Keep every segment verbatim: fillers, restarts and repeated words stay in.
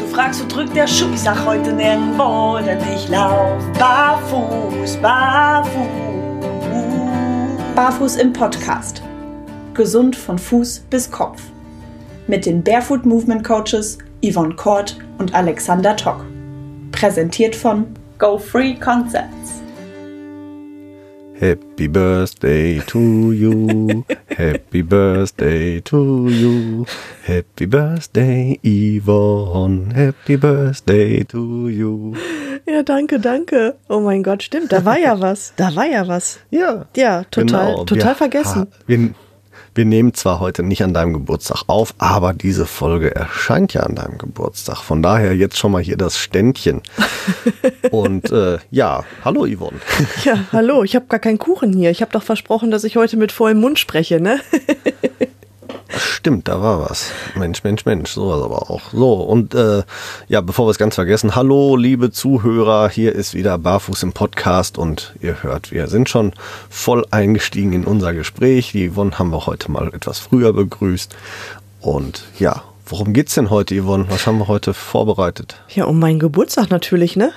fragst, wo drückt der Schuh? Ich sag heute nirgendwo, denn ich lauf barfuß, barfuß. Barfuß im Podcast. Gesund von Fuß bis Kopf. Mit den Barefoot Movement Coaches Yvonne Kort und Alexander Tock. Präsentiert von Go Free Concepts. Happy Birthday to you, Happy Birthday to you, Happy Birthday Yvonne, Happy Birthday to you. Ja, danke, danke. Oh mein Gott, stimmt, da war ja was, da war ja was. Ja, ja, total, genau. total wir, vergessen. Wir, wir nehmen zwar heute nicht an deinem Geburtstag auf, aber diese Folge erscheint ja an deinem Geburtstag. Von daher jetzt schon mal hier das Ständchen. Und äh, ja, hallo Yvonne. Ja, hallo, ich habe gar keinen Kuchen hier. Ich habe doch versprochen, dass ich heute mit vollem Mund spreche, ne? Stimmt, da war was. Mensch, Mensch, Mensch, sowas aber auch. So, und äh, ja, bevor wir es ganz vergessen, hallo liebe Zuhörer, hier ist wieder Barfuß im Podcast und ihr hört, wir sind schon voll eingestiegen in unser Gespräch. Die Yvonne haben wir heute mal etwas früher begrüßt. Und ja, worum geht's denn heute, Yvonne? Was haben wir heute vorbereitet? Ja, um meinen Geburtstag natürlich, ne?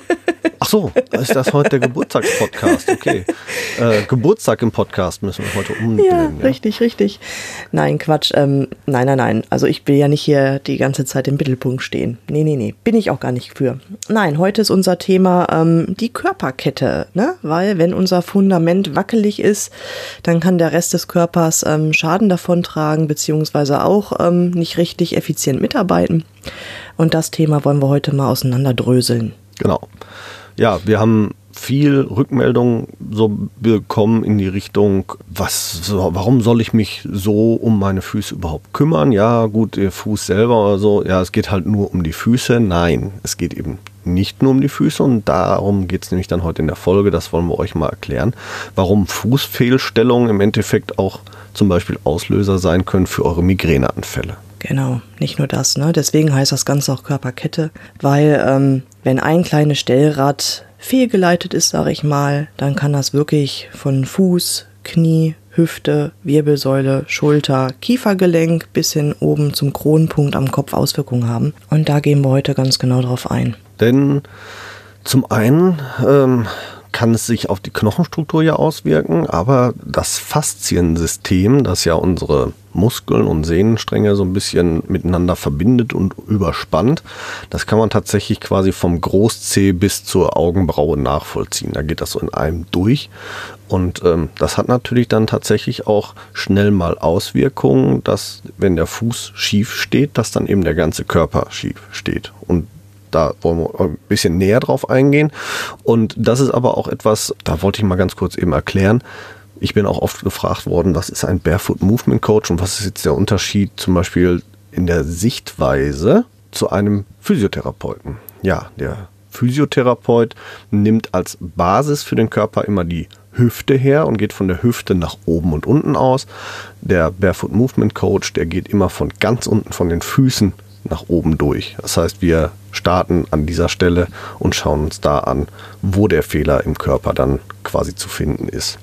Ach so, ist das heute der Geburtstagspodcast? Okay. Äh, Geburtstag im Podcast müssen wir heute umbenennen. Ja, ja, richtig, richtig. Nein, Quatsch. Ähm, nein, nein, nein. Also ich will ja nicht hier die ganze Zeit im Mittelpunkt stehen. Nee, nee, nee. Bin ich auch gar nicht für. Nein, heute ist unser Thema ähm, die Körperkette. Ne? Weil wenn unser Fundament wackelig ist, dann kann der Rest des Körpers ähm, Schaden davontragen, beziehungsweise auch ähm, nicht richtig effizient mitarbeiten. Und das Thema wollen wir heute mal auseinanderdröseln. Genau. Ja, wir haben viel Rückmeldung so bekommen in die Richtung, was, so, warum soll ich mich so um meine Füße überhaupt kümmern? Ja, gut, der Fuß selber oder so, ja, es geht halt nur um die Füße. Nein, es geht eben nicht nur um die Füße und darum geht es nämlich dann heute in der Folge, das wollen wir euch mal erklären, warum Fußfehlstellungen im Endeffekt auch zum Beispiel Auslöser sein können für eure Migräneanfälle. Genau, nicht nur das, ne? Deswegen heißt das Ganze auch Körperkette, weil ähm, wenn ein kleines Stellrad fehlgeleitet ist, sage ich mal, dann kann das wirklich von Fuß, Knie, Hüfte, Wirbelsäule, Schulter, Kiefergelenk bis hin oben zum Kronenpunkt am Kopf Auswirkungen haben. Und da gehen wir heute ganz genau drauf ein. Denn zum einen ähm, kann es sich auf die Knochenstruktur ja auswirken, aber das Fasziensystem, das ja unsere Muskeln und Sehnenstränge so ein bisschen miteinander verbindet und überspannt, das kann man tatsächlich quasi vom Großzeh bis zur Augenbraue nachvollziehen. Da geht das so in einem durch und ähm, das hat natürlich dann tatsächlich auch schnell mal Auswirkungen, dass wenn der Fuß schief steht, dass dann eben der ganze Körper schief steht und da wollen wir ein bisschen näher drauf eingehen. Und das ist aber auch etwas, da wollte ich mal ganz kurz eben erklären. Ich bin auch oft gefragt worden, was ist ein Barefoot Movement Coach und was ist jetzt der Unterschied zum Beispiel in der Sichtweise zu einem Physiotherapeuten? Ja, der Physiotherapeut nimmt als Basis für den Körper immer die Hüfte her und geht von der Hüfte nach oben und unten aus. Der Barefoot Movement Coach, der geht immer von ganz unten von den Füßen nach oben durch. Das heißt, wir starten an dieser Stelle und schauen uns da an, wo der Fehler im Körper dann quasi zu finden ist.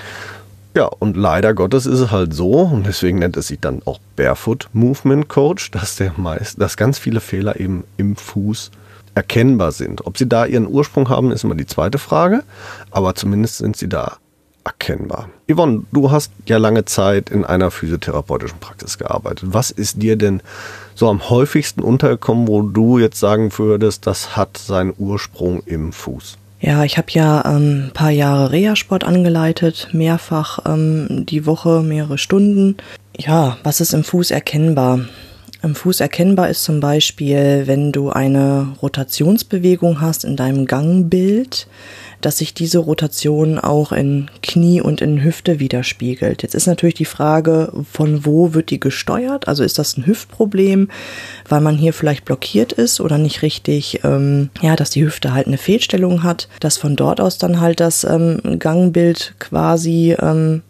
Ja, und leider Gottes ist es halt so, und deswegen nennt es sich dann auch Barefoot Movement Coach, dass der meist, dass ganz viele Fehler eben im Fuß erkennbar sind. Ob sie da ihren Ursprung haben, ist immer die zweite Frage, aber zumindest sind sie da erkennbar. Yvonne, du hast ja lange Zeit in einer physiotherapeutischen Praxis gearbeitet. Was ist dir denn so am häufigsten untergekommen, wo du jetzt sagen würdest, das hat seinen Ursprung im Fuß? Ja, ich habe ja ähm, ein paar Jahre Reha-Sport angeleitet, mehrfach ähm, die Woche, mehrere Stunden. Ja, was ist im Fuß erkennbar? Im Fuß erkennbar ist zum Beispiel, wenn du eine Rotationsbewegung hast in deinem Gangbild, dass sich diese Rotation auch in Knie und in Hüfte widerspiegelt. Jetzt ist natürlich die Frage, von wo wird die gesteuert? Also ist das ein Hüftproblem, weil man hier vielleicht blockiert ist oder nicht richtig, ähm, ja, dass die Hüfte halt eine Fehlstellung hat, dass von dort aus dann halt das ähm, Gangbild quasi ähm,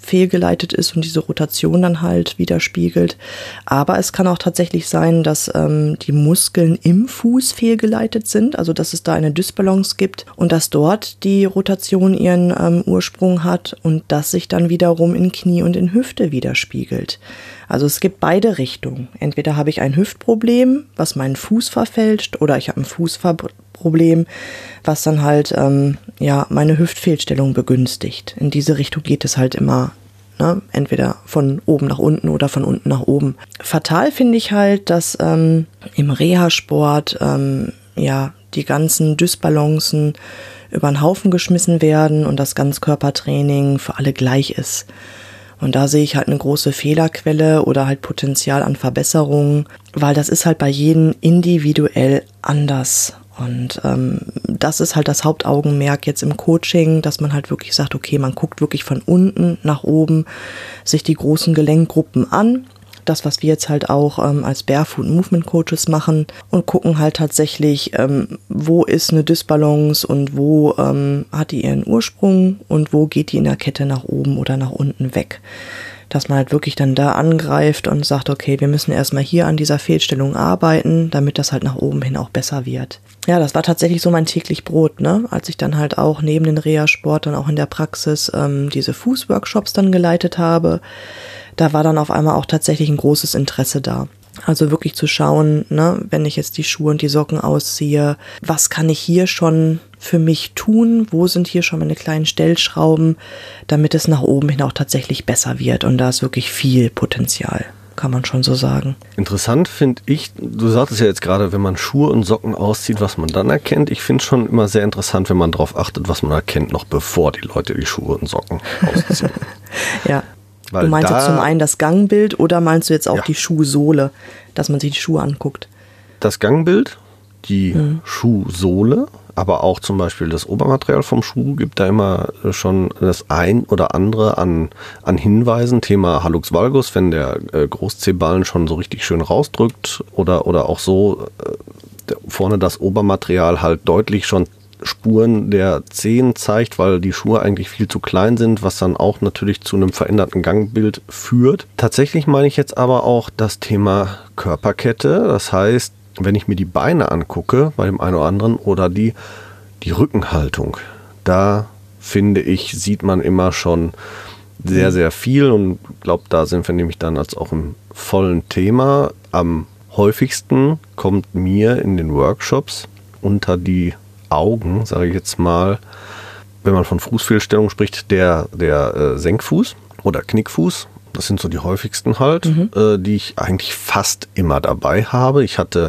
fehlgeleitet ist und diese Rotation dann halt widerspiegelt. Aber es kann auch tatsächlich sein, dass ähm, die Muskeln im Fuß fehlgeleitet sind, also dass es da eine Dysbalance gibt und dass dort die Rotation ihren ähm, Ursprung hat und das sich dann wiederum in Knie und in Hüfte widerspiegelt. Also es gibt beide Richtungen. Entweder habe ich ein Hüftproblem, was meinen Fuß verfälscht, oder ich habe ein Fußproblem, was dann halt ähm, ja meine Hüftfehlstellung begünstigt. In diese Richtung geht es halt immer, ne? Entweder von oben nach unten oder von unten nach oben. Fatal finde ich halt, dass ähm, im Reha-Sport ähm, ja die ganzen Dysbalancen über den Haufen geschmissen werden und das Ganzkörpertraining für alle gleich ist. Und da sehe ich halt eine große Fehlerquelle oder halt Potenzial an Verbesserungen, weil das ist halt bei jedem individuell anders. Und ähm, das ist halt das Hauptaugenmerk jetzt im Coaching, dass man halt wirklich sagt, okay, man guckt wirklich von unten nach oben sich die großen Gelenkgruppen an. Das, was wir jetzt halt auch ähm, als Barefoot Movement Coaches machen und gucken halt tatsächlich, ähm, wo ist eine Dysbalance und wo ähm, hat die ihren Ursprung und wo geht die in der Kette nach oben oder nach unten weg. Dass man halt wirklich dann da angreift und sagt, okay, wir müssen erstmal hier an dieser Fehlstellung arbeiten, damit das halt nach oben hin auch besser wird. Ja, das war tatsächlich so mein täglich Brot, ne? Als ich dann halt auch neben den Reha-Sport dann auch in der Praxis ähm, diese Fußworkshops dann geleitet habe. Da war dann auf einmal auch tatsächlich ein großes Interesse da. Also wirklich zu schauen, ne, wenn ich jetzt die Schuhe und die Socken ausziehe, was kann ich hier schon für mich tun? Wo sind hier schon meine kleinen Stellschrauben, damit es nach oben hin auch tatsächlich besser wird? Und da ist wirklich viel Potenzial, kann man schon so sagen. Interessant finde ich, du sagtest ja jetzt gerade, wenn man Schuhe und Socken auszieht, was man dann erkennt. Ich finde es schon immer sehr interessant, wenn man darauf achtet, was man erkennt, noch bevor die Leute die Schuhe und Socken ausziehen. Ja. Weil du meinst da, jetzt zum einen das Gangbild oder meinst du jetzt auch ja. die Schuhsohle, dass man sich die Schuhe anguckt? Das Gangbild, die Mhm. Schuhsohle, aber auch zum Beispiel das Obermaterial vom Schuh gibt da immer schon das ein oder andere an, an Hinweisen. Thema Hallux valgus, wenn der äh, Groß-Zeh-Ballen schon so richtig schön rausdrückt oder, oder auch so äh, vorne das Obermaterial halt deutlich schon Spuren der Zehen zeigt, weil die Schuhe eigentlich viel zu klein sind, was dann auch natürlich zu einem veränderten Gangbild führt. Tatsächlich meine ich jetzt aber auch das Thema Körperkette. Das heißt, wenn ich mir die Beine angucke bei dem einen oder anderen oder die, die Rückenhaltung, da finde ich, sieht man immer schon sehr, sehr viel und ich glaube, da sind wir nämlich dann als auch im vollen Thema. Am häufigsten kommt mir in den Workshops unter die Augen, sage ich jetzt mal, wenn man von Fußfehlstellung spricht, der, der äh, Senkfuß oder Knickfuß. Das sind so die häufigsten halt, mhm. äh, die ich eigentlich fast immer dabei habe. Ich hatte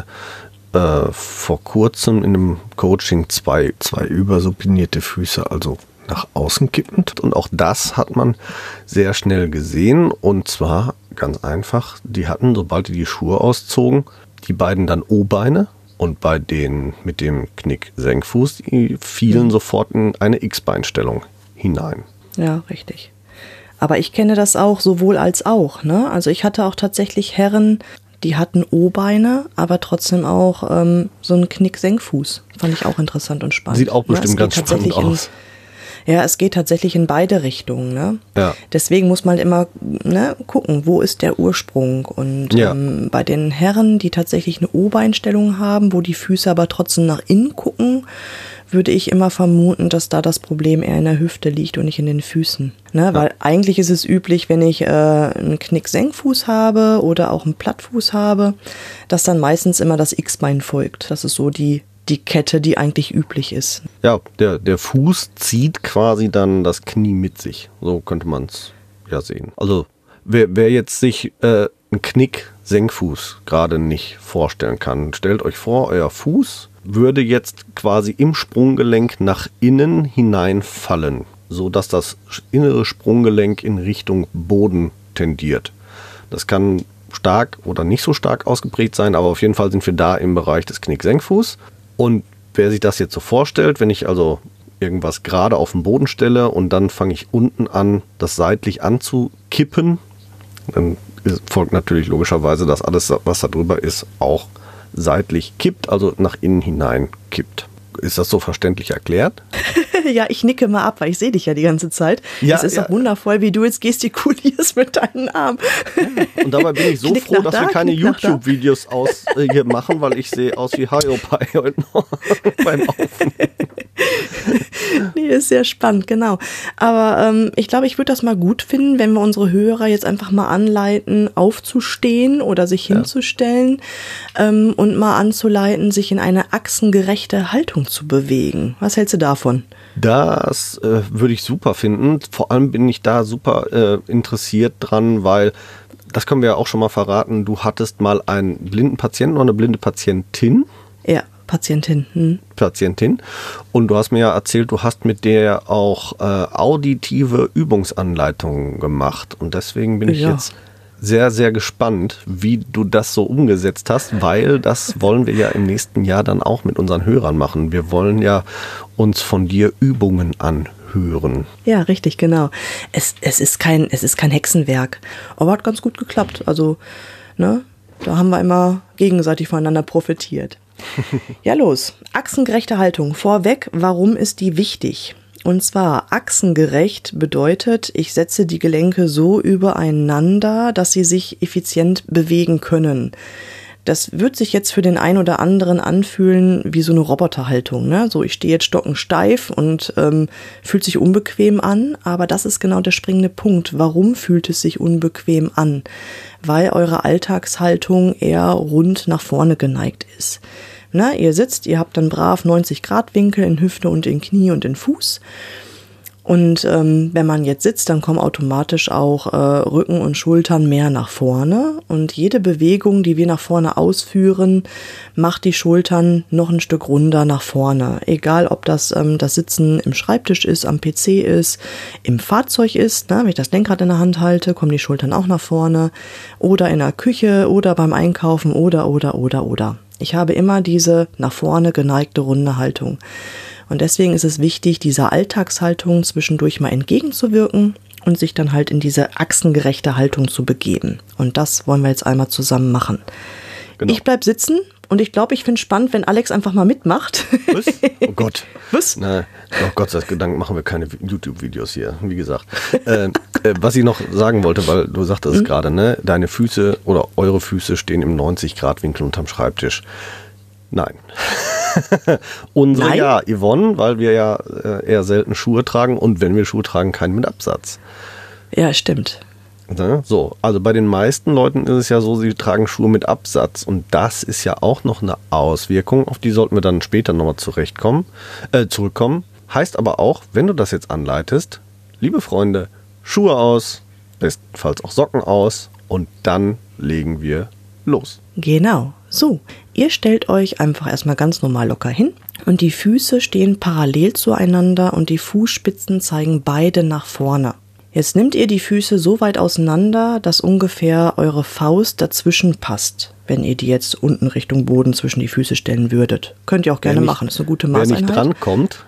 äh, vor kurzem in einem Coaching zwei, zwei übersupinierte Füße, also nach außen kippend. Und auch das hat man sehr schnell gesehen. Und zwar ganz einfach, die hatten, sobald die die Schuhe auszogen, die beiden dann O-Beine. Und bei denen mit dem Knick-Senkfuß, die fielen sofort in eine X-Beinstellung hinein. Ja, richtig. Aber ich kenne das auch sowohl als auch, ne? Also ich hatte auch tatsächlich Herren, die hatten O-Beine, aber trotzdem auch ähm, so einen Knick-Senkfuß. Fand ich auch interessant und spannend. Sieht auch bestimmt ja, ganz spannend aus. In, ja, es geht tatsächlich in beide Richtungen, ne? Ja. Deswegen muss man immer ne, gucken, wo ist der Ursprung. Und ja. ähm, bei den Herren, die tatsächlich eine O-Beinstellung haben, wo die Füße aber trotzdem nach innen gucken, würde ich immer vermuten, dass da das Problem eher in der Hüfte liegt und nicht in den Füßen. Ne? Ja. Weil eigentlich ist es üblich, wenn ich äh, einen Knick-Senkfuß habe oder auch einen Plattfuß habe, dass dann meistens immer das X-Bein folgt. Das ist so die die Kette, die eigentlich üblich ist. Ja, der, der Fuß zieht quasi dann das Knie mit sich. So könnte man es ja sehen. Also wer, wer jetzt sich äh, einen Knick-Senkfuß gerade nicht vorstellen kann, stellt euch vor, euer Fuß würde jetzt quasi im Sprunggelenk nach innen hineinfallen, sodass das innere Sprunggelenk in Richtung Boden tendiert. Das kann stark oder nicht so stark ausgeprägt sein, aber auf jeden Fall sind wir da im Bereich des Knick-Senkfuß. Und wer sich das jetzt so vorstellt, wenn ich also irgendwas gerade auf den Boden stelle und dann fange ich unten an, das seitlich anzukippen, dann folgt natürlich logischerweise, dass alles, was da drüber ist, auch seitlich kippt, also nach innen hinein kippt. Ist das so verständlich erklärt? Ja, ich nicke mal ab, weil ich sehe dich ja die ganze Zeit. Ja, es ist ja. auch wundervoll, wie du jetzt gestikulierst mit deinen Armen. Ja. Und dabei bin ich so Knick froh, nach dass da, wir keine knick nach da. YouTube-Videos aus äh, hier machen, weil ich sehe aus wie Hiopai heute noch beim Aufnehmen. Nee, ist sehr spannend, genau. Aber ähm, ich glaube, ich würde das mal gut finden, wenn wir unsere Hörer jetzt einfach mal anleiten, aufzustehen oder sich hinzustellen ja. ähm, und mal anzuleiten, sich in eine achsengerechte Haltung zu bewegen. Was hältst du davon? Das äh, würde ich super finden. Vor allem bin ich da super äh, interessiert dran, weil, das können wir ja auch schon mal verraten, du hattest mal einen blinden Patienten oder eine blinde Patientin. Ja, Patientin. Hm. Patientin. Und du hast mir ja erzählt, du hast mit der auch äh, auditive Übungsanleitungen gemacht. Und deswegen bin ich ja. jetzt sehr, sehr gespannt, wie du das so umgesetzt hast, weil das wollen wir ja im nächsten Jahr dann auch mit unseren Hörern machen. Wir wollen ja uns von dir Übungen anhören. Ja, richtig, genau. Es, es ist kein, es ist kein Hexenwerk, aber hat ganz gut geklappt. Also, ne, da haben wir immer gegenseitig voneinander profitiert. Ja, los. Achsengerechte Haltung. Vorweg, warum ist die wichtig? Und zwar achsengerecht bedeutet, ich setze die Gelenke so übereinander, dass sie sich effizient bewegen können. Das wird sich jetzt für den einen oder anderen anfühlen wie so eine Roboterhaltung, ne? So, ich stehe jetzt stockensteif und ähm, fühlt sich unbequem an, aber das ist genau der springende Punkt. Warum fühlt es sich unbequem an? Weil eure Alltagshaltung eher rund nach vorne geneigt ist. Na, ihr sitzt, ihr habt dann brav neunzig Grad Winkel in Hüfte und in Knie und in Fuß. Und ähm, wenn man jetzt sitzt, dann kommen automatisch auch äh, Rücken und Schultern mehr nach vorne. Und jede Bewegung, die wir nach vorne ausführen, macht die Schultern noch ein Stück runder nach vorne. Egal, ob das ähm, das Sitzen im Schreibtisch ist, am P C ist, im Fahrzeug ist. Ne? Wenn ich das Lenkrad in der Hand halte, kommen die Schultern auch nach vorne. Oder in der Küche oder beim Einkaufen oder, oder, oder, oder. Ich habe immer diese nach vorne geneigte runde Haltung. Und deswegen ist es wichtig, dieser Alltagshaltung zwischendurch mal entgegenzuwirken und sich dann halt in diese achsengerechte Haltung zu begeben. Und das wollen wir jetzt einmal zusammen machen. Genau. Ich bleib sitzen und ich glaube, ich finde es spannend, wenn Alex einfach mal mitmacht. Was? Oh Gott. Was? Na, oh Gott sei Dank machen wir keine YouTube-Videos hier, wie gesagt. äh, äh, was ich noch sagen wollte, weil du sagtest es mhm. gerade, ne? Deine Füße oder eure Füße stehen im neunzig Grad Winkel unterm Schreibtisch. Nein. Unsere Nein? ja, Yvonne, weil wir ja äh, eher selten Schuhe tragen und wenn wir Schuhe tragen, keinen mit Absatz. Ja, stimmt. So, also bei den meisten Leuten ist es ja so, sie tragen Schuhe mit Absatz und das ist ja auch noch eine Auswirkung, auf die sollten wir dann später nochmal zurechtkommen, äh, zurückkommen. Heißt aber auch, wenn du das jetzt anleitest, liebe Freunde, Schuhe aus, bestenfalls auch Socken aus und dann legen wir los. Genau, so, ihr stellt euch einfach erstmal ganz normal locker hin und die Füße stehen parallel zueinander und die Fußspitzen zeigen beide nach vorne. Jetzt nehmt ihr die Füße so weit auseinander, dass ungefähr eure Faust dazwischen passt, wenn ihr die jetzt unten Richtung Boden zwischen die Füße stellen würdet. Könnt ihr auch gerne nicht, machen, das ist eine gute Maßeinheit. Wer nicht drankommt,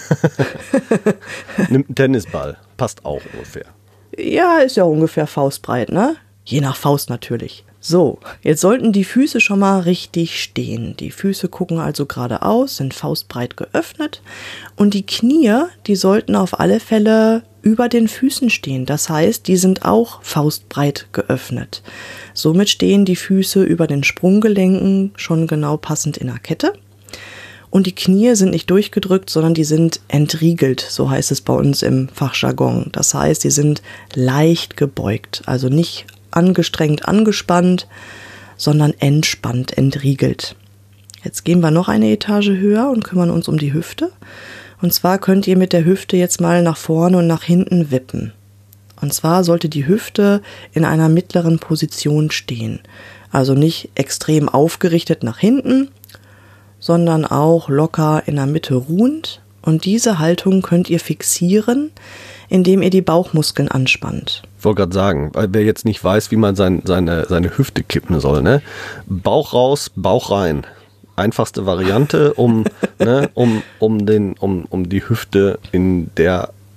nimmt einen Tennisball, passt auch ungefähr. Ja, ist ja ungefähr faustbreit, ne? Je nach Faust natürlich. So, jetzt sollten die Füße schon mal richtig stehen. Die Füße gucken also geradeaus, sind faustbreit geöffnet und die Knie, die sollten auf alle Fälle über den Füßen stehen. Das heißt, die sind auch faustbreit geöffnet. Somit stehen die Füße über den Sprunggelenken schon genau passend in der Kette. Und die Knie sind nicht durchgedrückt, sondern die sind entriegelt, so heißt es bei uns im Fachjargon. Das heißt, die sind leicht gebeugt, also nicht angestrengt angespannt, sondern entspannt entriegelt. Jetzt gehen wir noch eine Etage höher und kümmern uns um die Hüfte. Und zwar könnt ihr mit der Hüfte jetzt mal nach vorne und nach hinten wippen. Und zwar sollte die Hüfte in einer mittleren Position stehen. Also nicht extrem aufgerichtet nach hinten, sondern auch locker in der Mitte ruhend. Und diese Haltung könnt ihr fixieren, indem ihr die Bauchmuskeln anspannt. Ich wollte gerade sagen, weil wer jetzt nicht weiß, wie man sein, seine, seine Hüfte kippen soll, ne? Bauch raus, Bauch rein. Einfachste Variante, um, ne, um, um, den, um, um die Hüfte in der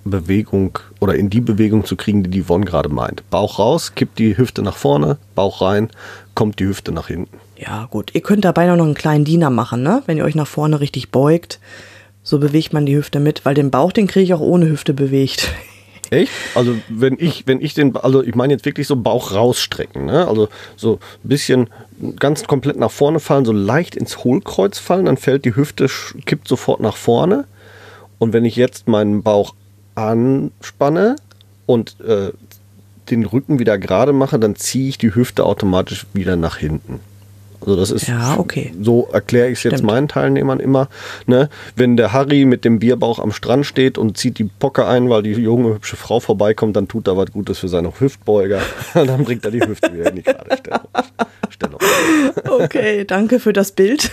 Bewegung oder in die Bewegung zu kriegen, die die Yvonne gerade meint. Bauch raus, kippt die Hüfte nach vorne, Bauch rein, kommt die Hüfte nach hinten. Ja, gut. Ihr könnt dabei noch einen kleinen Diener machen, ne? Wenn ihr euch nach vorne richtig beugt, so bewegt man die Hüfte mit, weil den Bauch, den kriege ich auch ohne Hüfte bewegt. Echt? Also wenn ich, wenn ich den, also ich meine jetzt wirklich so Bauch rausstrecken, ne? Also so ein bisschen ganz komplett nach vorne fallen, so leicht ins Hohlkreuz fallen, dann fällt die Hüfte, kippt sofort nach vorne. Und wenn ich jetzt meinen Bauch anspanne und äh, den Rücken wieder gerade mache, dann ziehe ich die Hüfte automatisch wieder nach hinten. Also das ist, ja, okay. So erkläre ich es jetzt meinen Teilnehmern immer. Ne? Wenn der Harry mit dem Bierbauch am Strand steht und zieht die Pocke ein, weil die junge, hübsche Frau vorbeikommt, dann tut er was Gutes für seine Hüftbeuger. Dann bringt er die Hüfte wieder in die gerade Stellung. Stellung. Okay, danke für das Bild.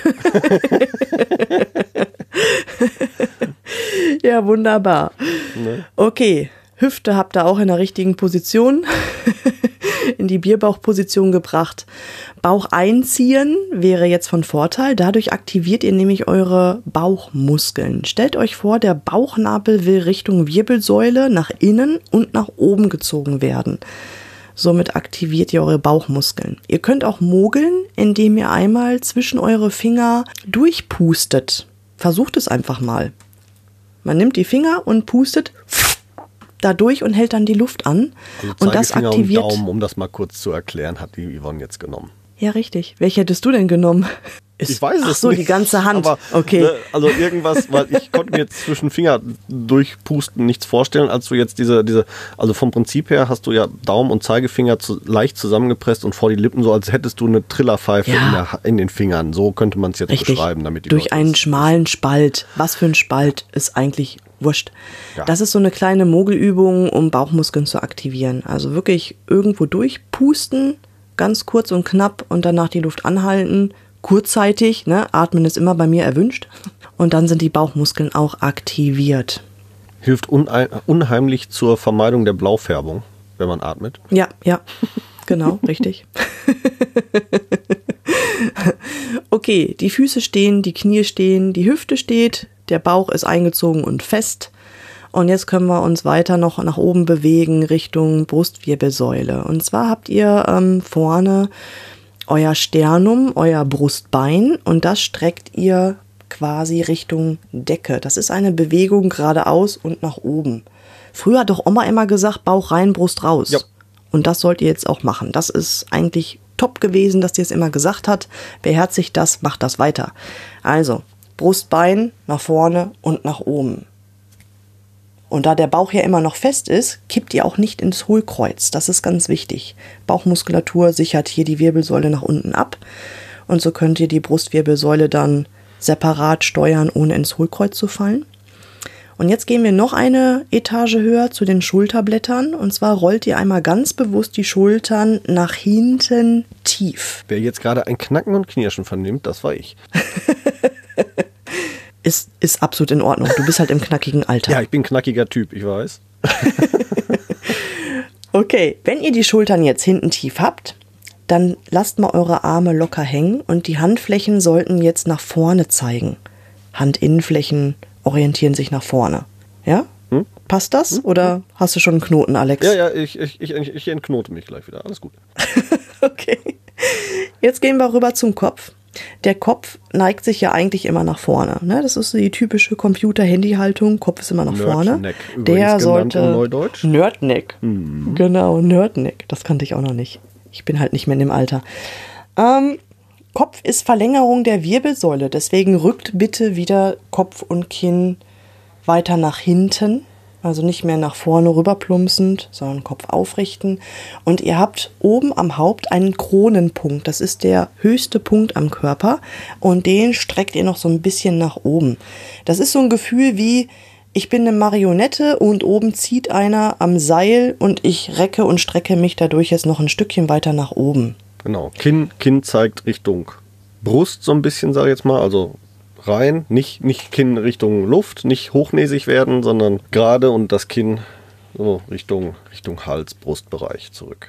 Ja, wunderbar. Ne? Okay, Hüfte habt ihr auch in der richtigen Position, in die Bierbauchposition gebracht. Bauch einziehen wäre jetzt von Vorteil. Dadurch aktiviert ihr nämlich eure Bauchmuskeln. Stellt euch vor, der Bauchnabel will Richtung Wirbelsäule nach innen und nach oben gezogen werden. Somit aktiviert ihr eure Bauchmuskeln. Ihr könnt auch mogeln, indem ihr einmal zwischen eure Finger durchpustet. Versucht es einfach mal. Man nimmt die Finger und pustet da durch und hält dann die Luft an. Also und das Zeigefinger aktiviert. Und Daumen, um das mal kurz zu erklären, hat die Yvonne jetzt genommen. Ja, richtig. Welche hättest du denn genommen? Ist, ich weiß es ach so, nicht. Die ganze Hand. Aber, okay. Ne, also irgendwas, weil ich konnte mir jetzt zwischen Finger durchpusten nichts vorstellen, als du jetzt diese, diese, also vom Prinzip her hast du ja Daumen und Zeigefinger zu, leicht zusammengepresst und vor die Lippen, so als hättest du eine Trillerpfeife ja. in, der, in den Fingern. So könnte man es jetzt richtig. beschreiben. Damit die Durch Leute einen das schmalen Spalt. Was für ein Spalt ist eigentlich wurscht. Ja. Das ist so eine kleine Mogelübung, um Bauchmuskeln zu aktivieren. Also wirklich irgendwo durchpusten, ganz kurz und knapp und danach die Luft anhalten. Kurzzeitig, ne? Atmen ist immer bei mir erwünscht. Und dann sind die Bauchmuskeln auch aktiviert. Hilft unheim, unheimlich zur Vermeidung der Blaufärbung, wenn man atmet. Ja, ja, genau, richtig. Okay, die Füße stehen, die Knie stehen, die Hüfte steht, der Bauch ist eingezogen und fest. Und jetzt können wir uns weiter noch nach oben bewegen Richtung Brustwirbelsäule. Und zwar habt ihr ähm, vorne euer Sternum, euer Brustbein und das streckt ihr quasi Richtung Decke. Das ist eine Bewegung geradeaus und nach oben. Früher hat doch Oma immer gesagt, Bauch rein, Brust raus. Ja. Und das sollt ihr jetzt auch machen. Das ist eigentlich top gewesen, dass die es immer gesagt hat. Beherzigt das, macht das weiter. Also, Brustbein nach vorne und nach oben. Und da der Bauch ja immer noch fest ist, kippt ihr auch nicht ins Hohlkreuz. Das ist ganz wichtig. Bauchmuskulatur sichert hier die Wirbelsäule nach unten ab. Und so könnt ihr die Brustwirbelsäule dann separat steuern, ohne ins Hohlkreuz zu fallen. Und jetzt gehen wir noch eine Etage höher zu den Schulterblättern. Und zwar rollt ihr einmal ganz bewusst die Schultern nach hinten tief. Wer jetzt gerade ein Knacken und Knirschen vernimmt, das war ich. Ist, ist absolut in Ordnung. Du bist halt im knackigen Alter. Ja, ich bin ein knackiger Typ, ich weiß. Okay, wenn ihr die Schultern jetzt hinten tief habt, dann lasst mal eure Arme locker hängen und die Handflächen sollten jetzt nach vorne zeigen. Handinnenflächen orientieren sich nach vorne. Ja? Hm? Passt das? Hm? Oder hast du schon einen Knoten, Alex? Ja, ja, ich, ich, ich, ich entknote mich gleich wieder. Alles gut. Okay. Jetzt gehen wir rüber zum Kopf. Der Kopf neigt sich ja eigentlich immer nach vorne. Ne? Das ist die typische Computer-Handy-Haltung. Kopf ist immer nach vorne. Nerdneck. Der sollte im Neudeutsch. Nerdneck. Mhm. Genau, Nerdneck. Das kannte ich auch noch nicht. Ich bin halt nicht mehr in dem Alter. Ähm, Kopf ist Verlängerung der Wirbelsäule. Deswegen rückt bitte wieder Kopf und Kinn weiter nach hinten. Also nicht mehr nach vorne rüber plumpsend, sondern Kopf aufrichten. Und ihr habt oben am Haupt einen Kronenpunkt. Das ist der höchste Punkt am Körper. Und den streckt ihr noch so ein bisschen nach oben. Das ist so ein Gefühl wie, ich bin eine Marionette und oben zieht einer am Seil und ich recke und strecke mich dadurch jetzt noch ein Stückchen weiter nach oben. Genau. Kinn, Kinn zeigt Richtung Brust so ein bisschen, sag ich jetzt mal. Also rein, nicht, nicht Kinn Richtung Luft, nicht hochnäsig werden, sondern gerade und das Kinn so Richtung, Richtung Hals, Brustbereich zurück.